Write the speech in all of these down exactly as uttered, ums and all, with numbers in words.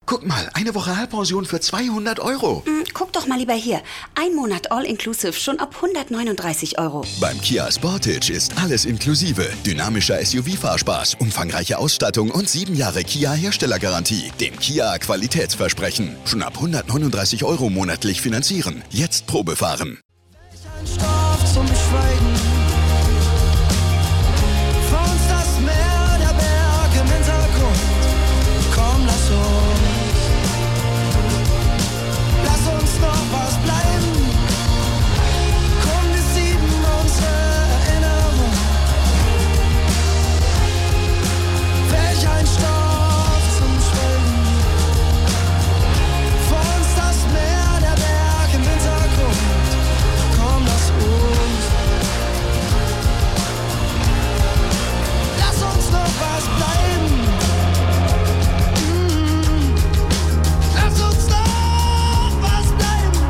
Guck mal, eine Woche Halbpension für zweihundert Euro. Hm, guck doch mal lieber hier. Ein Monat All-Inclusive schon ab hundertneununddreißig Euro. Beim Kia Sportage ist alles inklusive. Dynamischer S U V-Fahrspaß, umfangreiche Ausstattung und sieben Jahre Kia-Herstellergarantie. Dem Kia Qualitätsversprechen. Schon ab hundertneununddreißig Euro monatlich finanzieren. Jetzt Probe fahren. Ein Stoff zum Schweigen. Vor uns das Meer, der Berg im Hintergrund. Komm, lass uns, lass uns noch was bleiben. Komm, wir sieben unsere Erinnerung. Welch ein Stoff zum Schwelgen. Vor uns das Meer, der Berg im Hintergrund. Komm, lass uns, lass uns noch was bleiben. Mm. Lass uns noch was bleiben.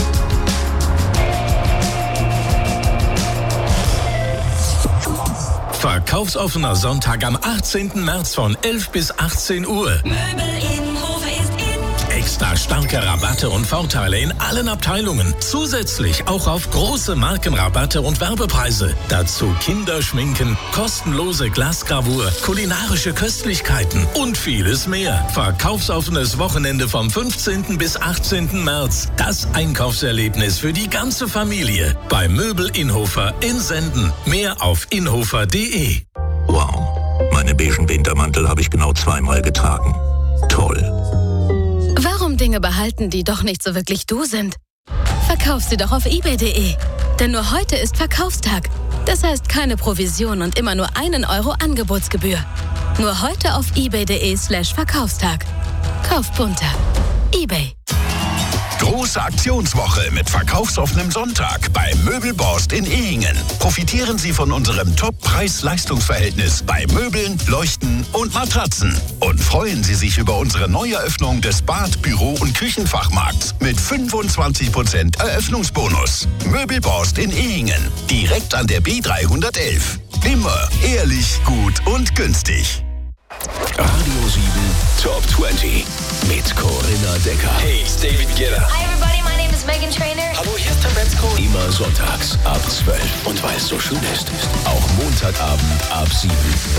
Verkaufsoffener Sonntag am achtzehnten März von elf bis achtzehn Uhr. Möbel-Innenhof ist in. Extra starke Rabatte und Vorteile in allen Abteilungen. Zusätzlich auch auf große Markenrabatte und Werbepreise. Dazu Kinderschminken, kostenlose Glasgravur, kulinarische Köstlichkeiten und vieles mehr. Verkaufsoffenes Wochenende vom fünfzehnten bis achtzehnten März. Das Einkaufserlebnis für die ganze Familie. Bei Möbel Innhofer in Senden. Mehr auf innhofer punkt de. Wow, meine beigen Wintermantel habe ich genau zweimal getragen. Toll. Warum Dinge behalten, die doch nicht so wirklich du sind? Verkauf sie doch auf ebay punkt de. Denn nur heute ist Verkaufstag. Das heißt keine Provision und immer nur einen Euro Angebotsgebühr. Nur heute auf ebay punkt de slash Verkaufstag. Kauf bunter. eBay. Große Aktionswoche mit verkaufsoffenem Sonntag bei Möbelborst in Ehingen. Profitieren Sie von unserem Top-Preis-Leistungsverhältnis bei Möbeln, Leuchten und Matratzen. Und freuen Sie sich über unsere Neueröffnung des Bad-, Büro- und Küchenfachmarkts mit fünfundzwanzig Prozent Eröffnungsbonus. Möbelborst in Ehingen, direkt an der B dreihundertelf. Immer ehrlich, gut und günstig. Radio sieben Top zwanzig mit Corinna Decker. Hey, it's David Guetta. Hi everybody, my name is Meghan Trainor. Hallo, hier ist Tim Bensko. Immer sonntags ab zwölf. Und weil es so schön ist, auch Montagabend ab sieben.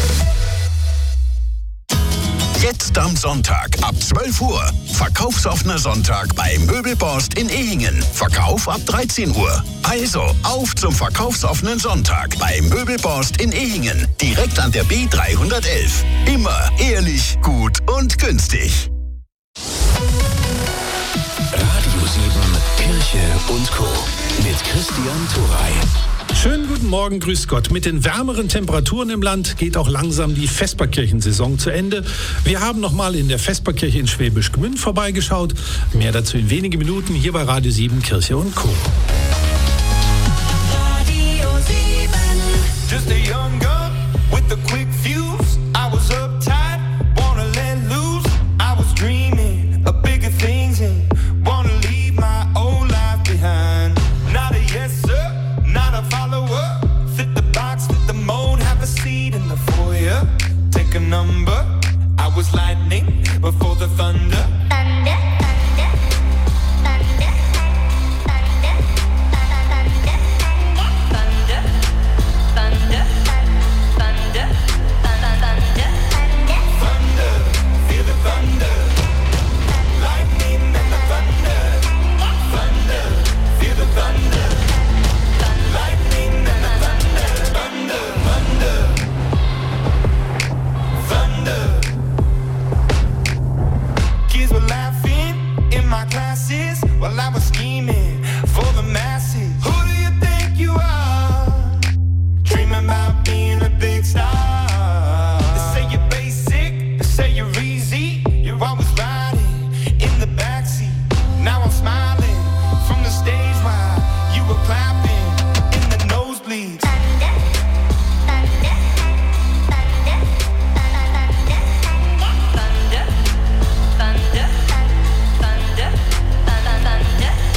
Jetzt am Sonntag ab zwölf Uhr. Verkaufsoffener Sonntag bei Möbelborst in Ehingen. Verkauf ab dreizehn Uhr. Also auf zum verkaufsoffenen Sonntag bei Möbelborst in Ehingen. Direkt an der B dreihundertelf. Immer ehrlich, gut und günstig. Radio sieben, Kirche und Co. mit Christian Turey. Schönen guten Morgen, grüß Gott. Mit den wärmeren Temperaturen im Land geht auch langsam die Vesperkirchensaison zu Ende. Wir haben noch mal in der Vesperkirche in Schwäbisch Gmünd vorbeigeschaut. Mehr dazu in wenigen Minuten hier bei Radio sieben, Kirche und Co. Radio sieben. Just a young gun with a quick fuse. I was uptight, wanna let loose. I was dreaming of bigger things and wanna leave my old life behind. Not a yes sir, not a follower. Fit the box, fit the mold, have a seat in the foyer. Take a number. I was lightning before the thunder. Thunder, thunder, thunder, thunder, thunder, thunder, thunder, thunder, thunder, Thunder, feel the thunder. Lightning and the thunder. Thunder, feel the thunder. Lightning and the thunder. Thunder, thunder, thunder. Kids were laughing in my classes while I was scheming for the masses. Who do you think you are? Dreaming about being a big star. They say you're basic, they say you're easy. You're always riding in the backseat. Now I'm smiling from the stage while you were clapping in the nosebleeds. thunder, thunder, thunder, thunder, thunder, thunder, thunder, thunder, thunder,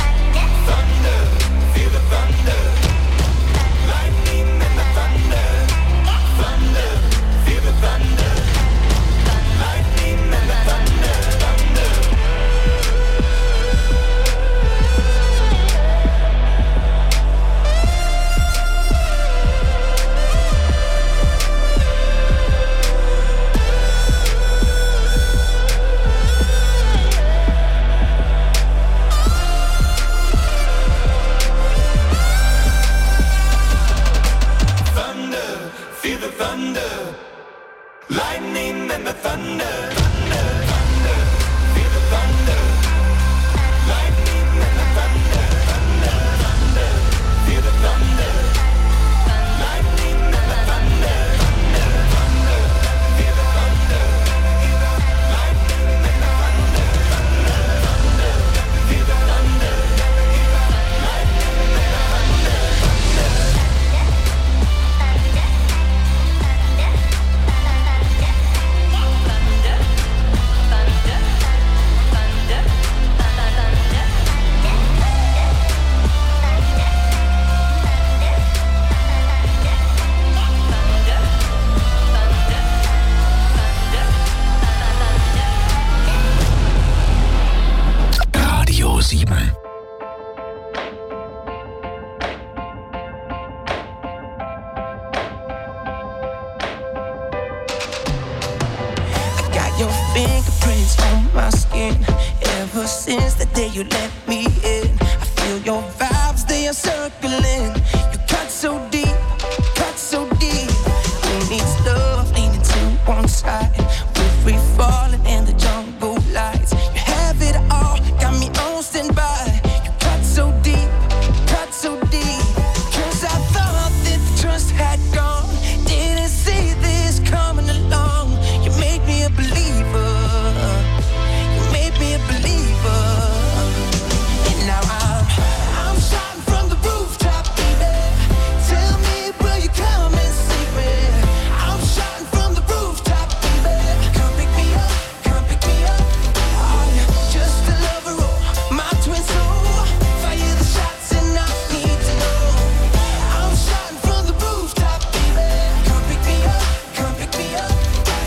since the day you let me in. I feel your vibes, they are circling. You cut so deep, cut so deep. Who needs love leaning to one side? We're free falling in the jungle lights. You have it all, got me on standby. You cut so deep, cut so deep. Cause I thought that the trust had gone. Didn't see this coming along. You made me a believer. You made me a believer. And now I'm, I'm shouting from the rooftop, baby. Tell me, will you come and see me? I'm shouting from the rooftop, baby. Come pick me up, come pick me up. Are you just a lover or my twin soul? Fire the shots and I need to know. I'm shouting from the rooftop, baby. Come pick me up, come pick me up.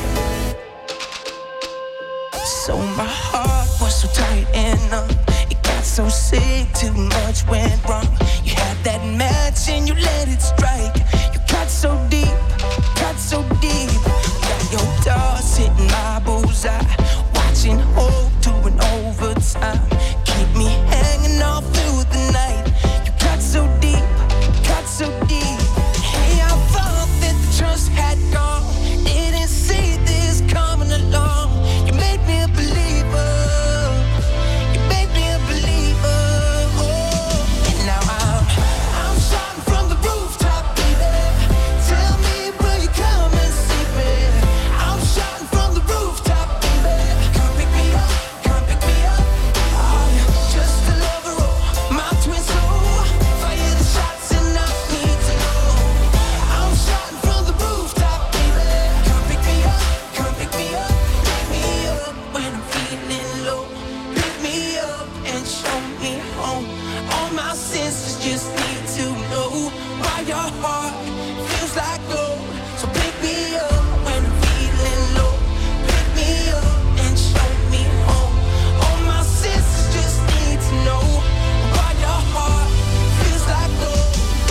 So my heart was so tight and numb. It got so sick, too much went wrong. You had that match and you let it strike. You cut so deep, cut so deep. Got your doors hitting my bullseye. Watching hope doing overtime. Keep me hanging all through the night. You cut so deep, cut so deep. Hey, I thought that the trust had gone. Didn't see this coming along. You made me a believer. You made me a believer. Oh, and now I'm, I'm shouting from the rooftop, baby. Tell me, will you come and see me? I'm shouting from the rooftop, baby. Come pick me up, come pick me up. Are you just a lover or my twin soul? Fire the shots and I need to know. I'm shouting from the rooftop, baby. Come pick me up, come pick me up. Pick me up when I'm feeling low. Pick me up and show me home. All my senses just need to know why your heart feels like gold. So pick me up when I'm feeling low. Pick me up and show me home. All my senses just need to know why your heart feels like gold.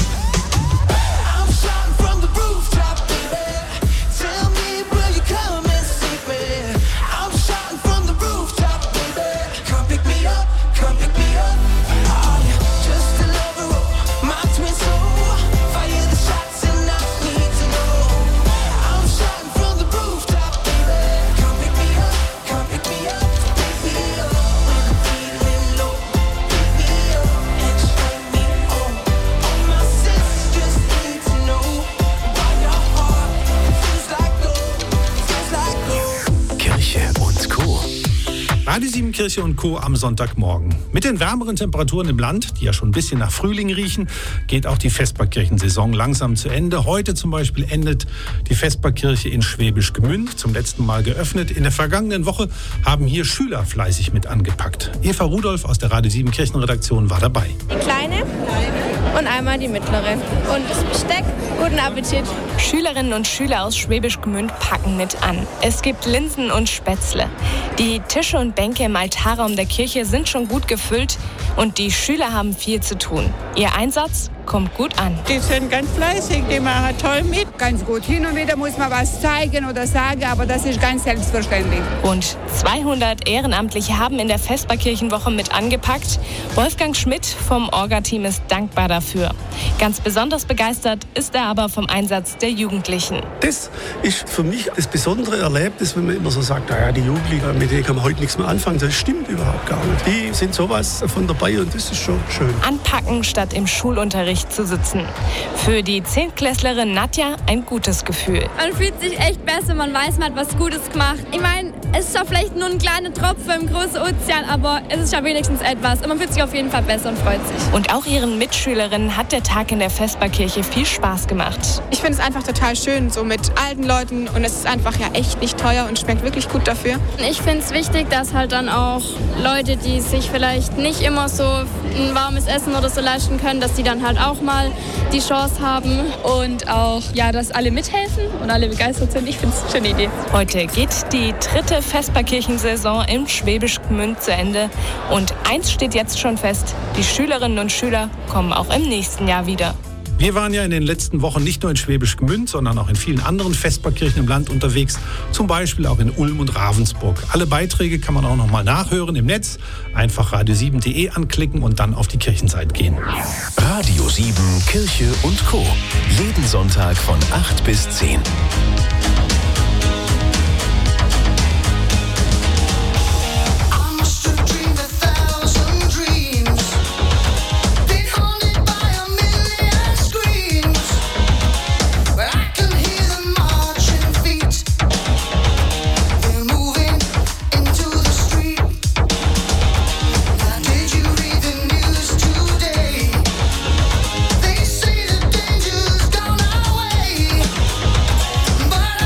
I'm shouting from the rooftop, baby. Tell me, will you come and see me? I'm shouting from the rooftop, baby. Come pick me up, come pick me up. Are you just a lover or my twin soul? Fire the shots and I need to know. I'm shouting from the rooftop, baby. Come pick me up, come pick me up. Pick me up when I'm feeling low. Pick me up and show me home. All my senses just need to know why your heart feels like gold, feels like gold. Kirche und Co. Radio sieben Kirche und Co. am Sonntagmorgen. Mit den wärmeren Temperaturen im Land, die ja schon ein bisschen nach Frühling riechen, geht auch die Vesperkirchensaison langsam zu Ende. Heute zum Beispiel endet die Vesperkirche in Schwäbisch Gmünd, zum letzten Mal geöffnet. In der vergangenen Woche haben hier Schüler fleißig mit angepackt. Eva Rudolph aus der Radio sieben Kirchenredaktion war dabei. Die kleine und einmal die mittlere. Und das Besteck, guten Appetit. Schülerinnen und Schüler aus Schwäbisch Gmünd packen mit an. Es gibt Linsen und Spätzle. Die Tische und Bänke im Altarraum der Kirche sind schon gut gefüllt und die Schüler haben viel zu tun. Ihr Einsatz kommt gut an. Die sind ganz fleißig, die machen toll mit. Ganz gut. Hin und wieder muss man was zeigen oder sagen, aber das ist ganz selbstverständlich. Rund zweihundert Ehrenamtliche haben in der Vesperkirchenwoche mit angepackt. Wolfgang Schmidt vom Orga-Team ist dankbar dafür. Ganz besonders begeistert ist er aber vom Einsatz der Jugendlichen. Das ist für mich das besondere Erlebnis, wenn man immer so sagt, naja, die Jugendlichen, mit denen kann man heute nichts mehr anfangen. Das stimmt überhaupt gar nicht. Die sind sowas von dabei und das ist schon schön. Anpacken statt im Schulunterricht zu sitzen. Für die Zehntklässlerin Nadja ein gutes Gefühl. Man fühlt sich echt besser, man weiß, man hat was Gutes gemacht. Ich meine, es ist zwar vielleicht nur ein kleiner Tropfen im großen Ozean, aber es ist ja wenigstens etwas. Und man fühlt sich auf jeden Fall besser und freut sich. Und auch ihren Mitschülerinnen hat der Tag in der Vesperkirche viel Spaß gemacht. Ich finde es einfach total schön, so mit alten Leuten. Und es ist einfach ja echt nicht teuer und schmeckt wirklich gut dafür. Ich finde es wichtig, dass halt dann auch Leute, die sich vielleicht nicht immer so ein warmes Essen oder so leisten können, dass die dann halt auch mal die Chance haben. Und auch, ja, dass alle mithelfen und alle begeistert sind. Ich finde es eine schöne Idee. Heute geht die dritte Vesperkirchensaison im Schwäbisch Gmünd zu Ende. Und eins steht jetzt schon fest, die Schülerinnen und Schüler kommen auch im nächsten Jahr wieder. Wir waren ja in den letzten Wochen nicht nur in Schwäbisch Gmünd, sondern auch in vielen anderen Vesperkirchen im Land unterwegs, zum Beispiel auch in Ulm und Ravensburg. Alle Beiträge kann man auch noch mal nachhören im Netz. Einfach radio sieben punkt de anklicken und dann auf die Kirchenseite gehen. Radio sieben, Kirche und Co. Jeden Sonntag von acht bis zehn. But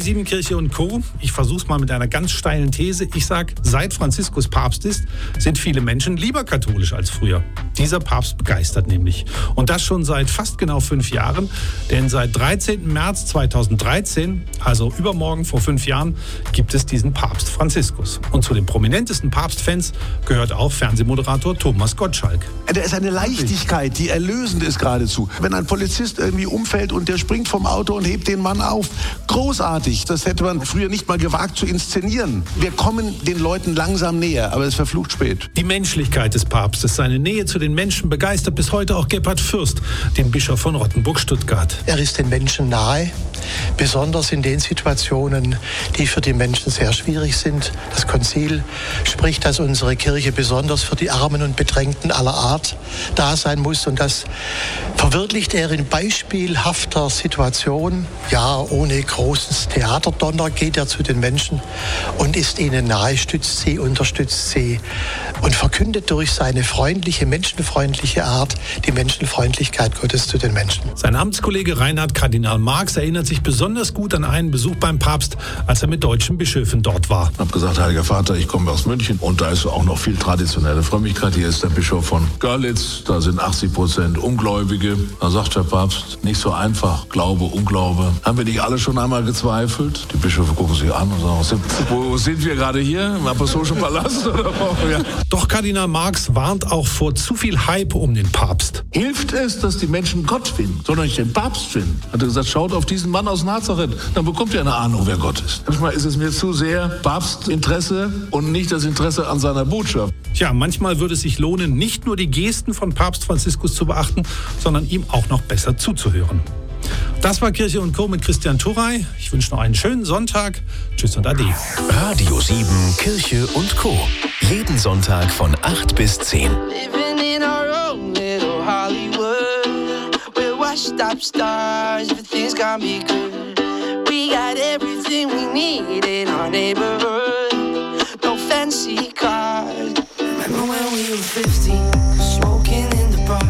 sieben Kirche und Co. Ich versuch's mal mit einer ganz steilen These. Ich sag, seit Franziskus Papst ist, sind viele Menschen lieber katholisch als früher. Dieser Papst begeistert nämlich. Und das schon seit fast genau fünf Jahren. Denn seit dreizehnten März zweitausenddreizehn, also übermorgen vor fünf Jahren, gibt es diesen Papst Franziskus. Und zu den prominentesten Papstfans gehört auch Fernsehmoderator Thomas Gottschalk. Da ist eine Leichtigkeit, die erlösend ist geradezu. Wenn ein Polizist irgendwie umfällt und der springt vom Auto und hebt den Mann auf, großartig. Das hätte man früher nicht mal gewagt zu inszenieren. Wir kommen den Leuten langsam näher, aber es ist verflucht spät. Die Menschlichkeit des Papstes, seine Nähe zu den Menschen begeistert bis heute auch Gebhard Fürst, den Bischof von Rottenburg-Stuttgart. Er ist den Menschen nahe, besonders in den Situationen, die für die Menschen sehr schwierig sind. Das Konzil spricht, dass unsere Kirche besonders für die Armen und Bedrängten aller Art da sein muss. Und das verwirklicht er in beispielhafter Situation. Ja, ohne großes Theaterdonner geht er zu den Menschen und ist ihnen nahe, stützt sie, unterstützt sie und verkündet durch seine freundliche, menschenfreundliche Art die Menschenfreundlichkeit Gottes zu den Menschen. Sein Amtskollege Reinhard Kardinal Marx erinnert sich besonders gut an einen Besuch beim Papst, als er mit deutschen Bischöfen dort war. Ich habe gesagt, Heiliger Vater, ich komme aus München und da ist auch noch viel traditionelle Frömmigkeit. Hier ist der Bischof von Görlitz, da sind achtzig Prozent Ungläubige. Da sagt der Papst, nicht so einfach, Glaube, Unglaube. Haben wir nicht alle schon einmal gezweifelt? Die Bischöfe gucken sich an und sagen, wo sind wir gerade hier? Im Apostolischen Palast? Oder wo? Ja. Doch Kardinal Marx warnt auch vor zu viel Hype um den Papst. Hilft es, dass die Menschen Gott finden, sondern nicht den Papst finden? Hat er gesagt, schaut auf diesen Mann aus Nazareth, dann bekommt ihr eine Ahnung, wer Gott ist. Manchmal ist es mir zu sehr Papstinteresse und nicht das Interesse an seiner Botschaft. Tja, manchmal würde es sich lohnen, nicht nur die Gesten von Papst Franziskus zu beachten, sondern ihm auch noch besser zuzuhören. Das war Kirche und Co. mit Christian Turrey. Ich wünsche noch einen schönen Sonntag. Tschüss und Ade. Radio sieben, Kirche und Co. Jeden Sonntag von acht bis zehn. Living in our own little Hollywood. We're washed up stars, everything's gonna be good. We got everything we need in our neighborhood. No fancy cars. Remember when we were fifteen, smoking in the park.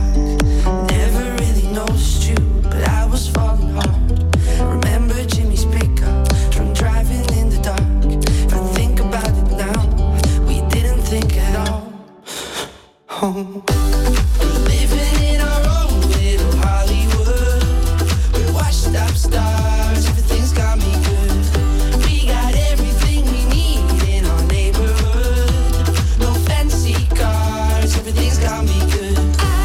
Never really noticed you, but I was falling hard. Remember Jimmy's pickup, drunk driving in the dark. If I think about it now, we didn't think at all. Oh. Living in our own little Hollywood. We're washed up stars, everything's got me good. We got everything we need in our neighborhood. No fancy cars, everything's got me good.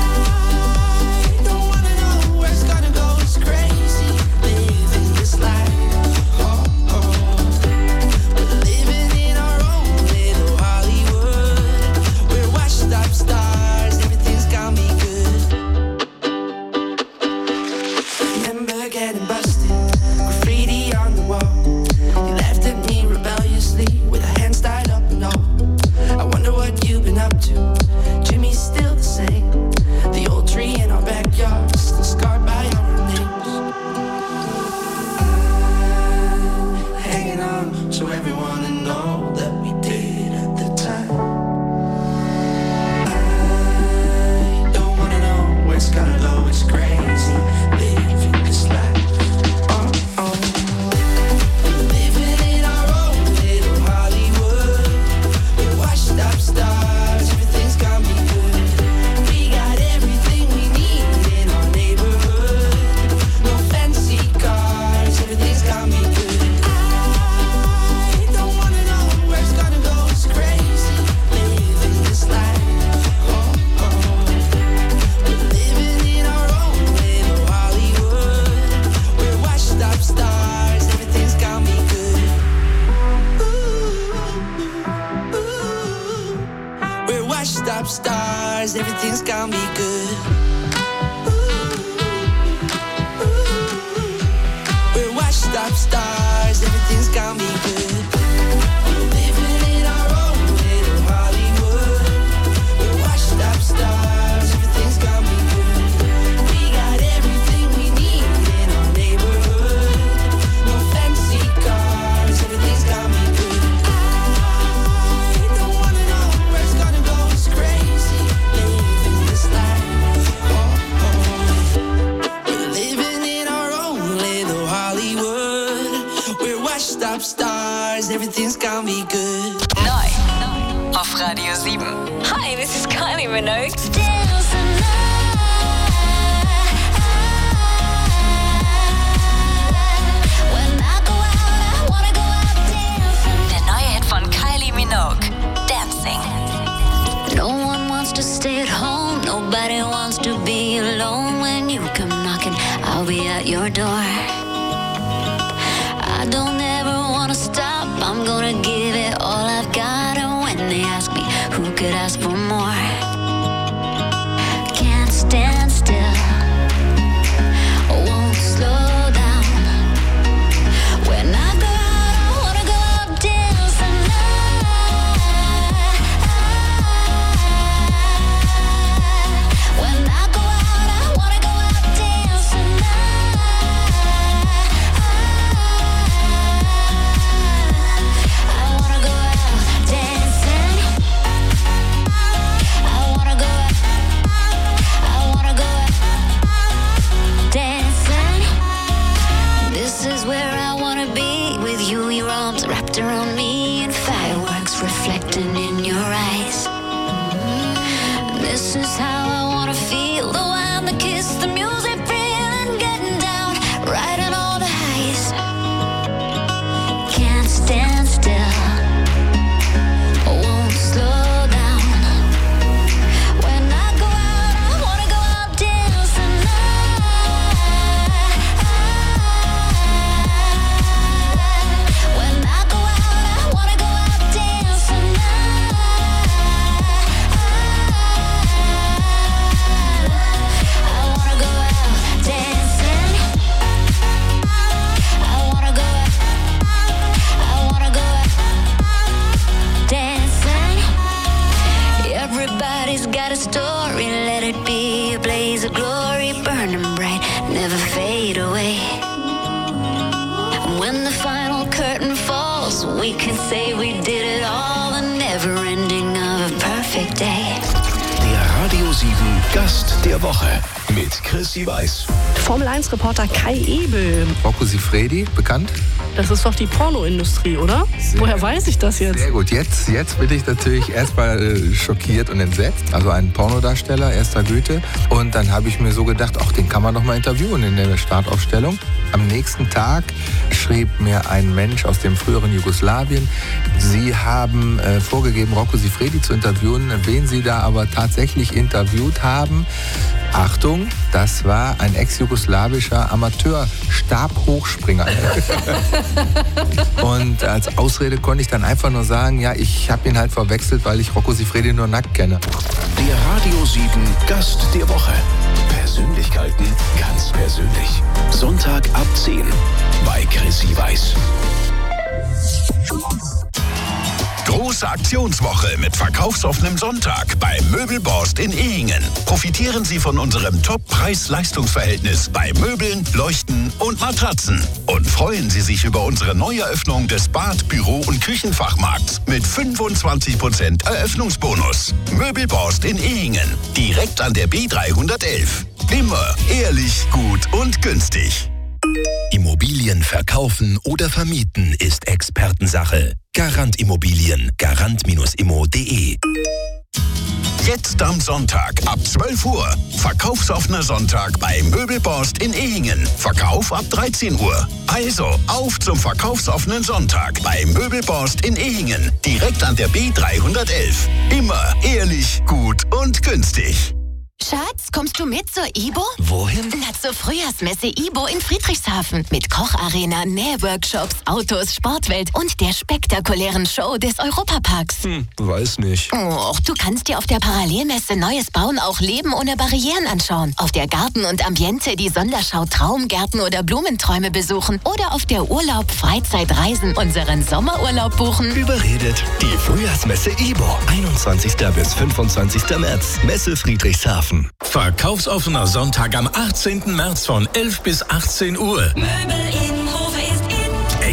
I don't wanna know where it's gonna go, it's crazy living this life. Oh, oh. We're living in our own little Hollywood. We're washed up stars, everything's got me good. Remember getting busted, graffiti on the wall. You laughed at me rebelliously with our hands tied up and all. I wonder what you've been up to. Jimmy's still the same. The old tree in our backyard, still scarred by our names. I'm hanging on so everyone to know that we did at the time. I don't wanna know where it's gonna go, it's crazy living this life. Oh, oh. Living in our own little Hollywood. We're washed up stars, everything's got me good. We got everything we need in our neighborhood. No fancy cars, everything's got me good. I don't wanna know where it's gonna go, it's crazy living this life. Oh, oh. We're living in our own little Hollywood. We're washed up stars, everything's got me good. Ooh, ooh. We're washed up stars, everything's got me good. We're washed up stars, everything's got me good. Living in our own little Hollywood. We're washed up stars, everything's got me good. We got everything we need in our neighborhood. No fancy cars, everything's got me good. I don't wanna know where it's gonna go, it's crazy living this life. Oh, oh. We're living in our own little Hollywood. We're washed top stars, everything's gonna be good. Neu auf Radio sieben. Hi, this is Kylie Minogue. Der neue Hit von Kylie Minogue, Dancing. No one wants to stay at home. Nobody wants to be alone. When you come knocking, I'll be at your door. I don't ever wanna stop. I'm gonna give it all I've got. And when they ask me, who could ask for more? Can't stand still. Won't slow down. When I go out, I wanna go out dancing. When I go out, I wanna go out dancing. I wanna go out dancing. I wanna go out. I wanna go out dancing. This is where I wanna be with you. Your arms wrapped around me and fireworks reflecting in your eyes. This is how I wanna feel. The wine, the kiss, the music, feeling, getting down, riding all the highs. Can't stand still. Won't slow down. When I go out, I wanna go out dancing. When I go out, I wanna go out dancing. I wanna go out dancing. I wanna go out. I wanna go out dancing. Everybody's got a story. Let it be a blaze of glory, burning bright, never fade away. When the final curtain falls, we can say we did it all. The never ending of a perfect day. Der Radio sieben Gast der Woche mit Chrissy Weiß. Formel eins Reporter Kai Ebel. Rocco Siffredi, bekannt? Das ist doch die Pornoindustrie, oder? Sehr Woher weiß ich das jetzt? Sehr gut, jetzt, jetzt bin ich natürlich erstmal äh, schockiert und entsetzt. Also ein Pornodarsteller erster Güte. Und dann habe ich mir so gedacht, ach, den kann man doch mal interviewen in der Startaufstellung. Am nächsten Tag schrieb mir ein Mensch aus dem früheren Jugoslawien, Sie haben äh, vorgegeben, Rocco Siffredi zu interviewen. Wen Sie da aber tatsächlich interviewt haben, Achtung, das war ein ex-jugoslawischer Amateur-Stabhochspringer. Und als Ausrede konnte ich dann einfach nur sagen, ja, ich habe ihn halt verwechselt, weil ich Rocco Siffredi nur nackt kenne. Der Radio sieben Gast der Woche. Persönlichkeiten ganz persönlich. Sonntag ab zehn bei Chrissy Weiß. Große Aktionswoche mit verkaufsoffenem Sonntag bei Möbelborst in Ehingen. Profitieren Sie von unserem Top-Preis-Leistungsverhältnis bei Möbeln, Leuchten und Matratzen. Und freuen Sie sich über unsere Neueröffnung des Bad-, Büro- und Küchenfachmarkts mit fünfundzwanzig Prozent Eröffnungsbonus. Möbelborst in Ehingen, direkt an der B dreihundertelf. Immer ehrlich, gut und günstig. Immobilien verkaufen oder vermieten ist Expertensache. Garant Immobilien, garant immo punkt de. Jetzt am Sonntag ab zwölf Uhr. Verkaufsoffener Sonntag bei Möbelborst in Ehingen. Verkauf ab dreizehn Uhr. Also auf zum verkaufsoffenen Sonntag bei Möbelborst in Ehingen. Direkt an der B dreihundertelf. Immer ehrlich, gut und günstig. Schatz, kommst du mit zur I B O? Wohin? Na, zur Frühjahrsmesse I B O in Friedrichshafen. Mit Kocharena, Nähworkshops, Autos, Sportwelt und der spektakulären Show des Europaparks. Hm, weiß nicht. Oh, du kannst dir auf der Parallelmesse Neues Bauen auch Leben ohne Barrieren anschauen. Auf der Garten und Ambiente die Sonderschau Traumgärten oder Blumenträume besuchen. Oder auf der Urlaub, Freizeit, Reisen unseren Sommerurlaub buchen. Überredet. Die Frühjahrsmesse I B O. einundzwanzigsten bis fünfundzwanzigsten März. Messe Friedrichshafen. Verkaufsoffener Sonntag am achtzehnten März von elf bis achtzehn Uhr. Möbel in Hofe ist in.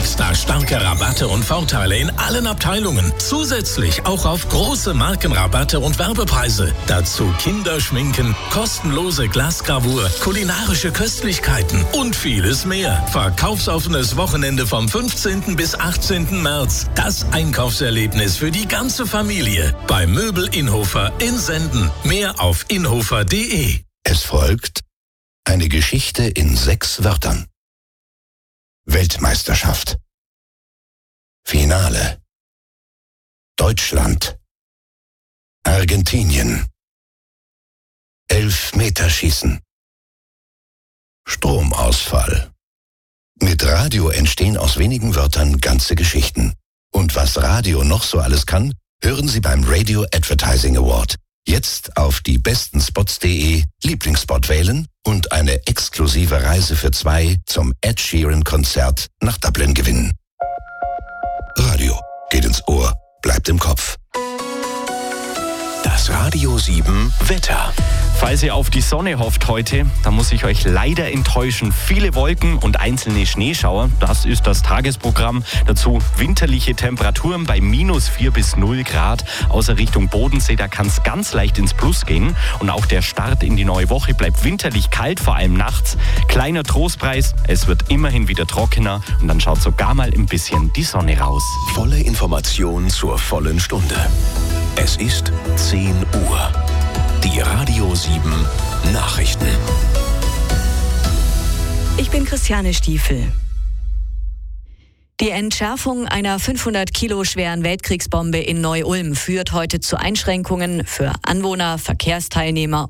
Extra starke Rabatte und Vorteile in allen Abteilungen. Zusätzlich auch auf große Markenrabatte und Werbepreise. Dazu Kinderschminken, kostenlose Glasgravur, kulinarische Köstlichkeiten und vieles mehr. Verkaufsoffenes Wochenende vom fünfzehnten bis achtzehnten März. Das Einkaufserlebnis für die ganze Familie. Bei Möbel Inhofer in Senden. Mehr auf inhofer punkt de. Es folgt eine Geschichte in sechs Wörtern. Weltmeisterschaft. Finale. Deutschland. Argentinien. Elfmeterschießen. Stromausfall. Mit Radio entstehen aus wenigen Wörtern ganze Geschichten. Und was Radio noch so alles kann, hören Sie beim Radio Advertising Award. Jetzt auf die besten Spots punkt de Lieblingsspot wählen und eine exklusive Reise für zwei zum Ed Sheeran Konzert nach Dublin gewinnen. Radio geht ins Ohr, bleibt im Kopf. Das Radio sieben Wetter. Falls ihr auf die Sonne hofft heute, dann muss ich euch leider enttäuschen. Viele Wolken und einzelne Schneeschauer, das ist das Tagesprogramm. Dazu winterliche Temperaturen bei minus vier bis null Grad. Außer Richtung Bodensee, da kann es ganz leicht ins Plus gehen. Und auch der Start in die neue Woche bleibt winterlich kalt, vor allem nachts. Kleiner Trostpreis, es wird immerhin wieder trockener und dann schaut sogar mal ein bisschen die Sonne raus. Volle Information zur vollen Stunde. Es ist zehn Uhr. Die Radio sieben Nachrichten. Ich bin Christiane Stiefel. Die Entschärfung einer fünfhundert Kilo schweren Weltkriegsbombe in Neu-Ulm führt heute zu Einschränkungen für Anwohner, Verkehrsteilnehmer